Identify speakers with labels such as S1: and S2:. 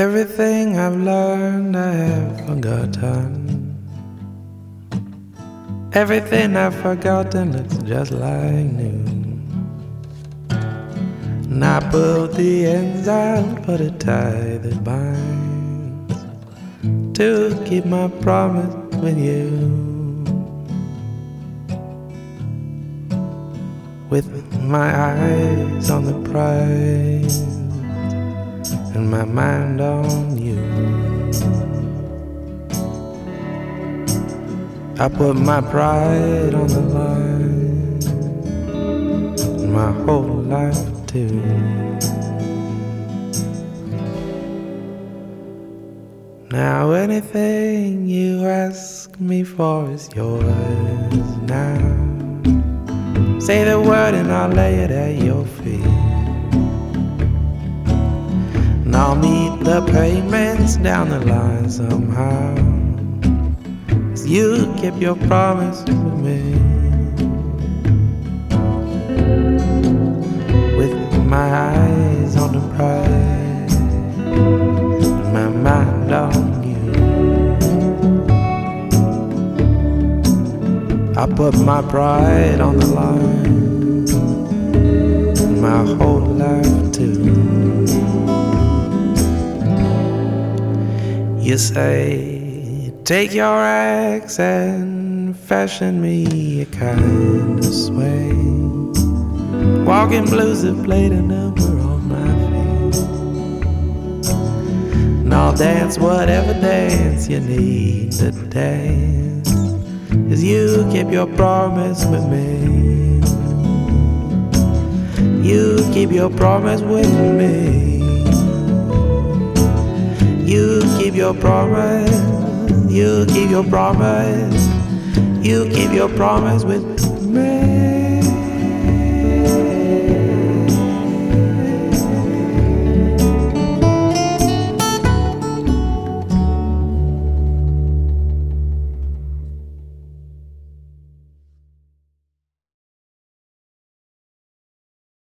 S1: Everything I've learned I have forgotten. Everything I've forgotten looks just like new. And I pulled the ends out for the tie that binds to keep my promise with you. With my eyes on the prize and my mind on you, I put my pride on the line and my whole life too. Now anything you ask me for is yours now. Say the word and I'll lay it at your feet. And I'll meet the payments down the line somehow. 'Cause you keep your promise with me. With my eyes on the prize and my mind on you, I put my pride on the line and my whole life too. You say, take your axe and fashion me a kind of sway. Walking blues have played a number on my feet. And I'll dance whatever dance you need to dance, 'cause you keep your promise with me. You keep your promise with me. You keep your promise. You keep your promise. You keep your promise with me.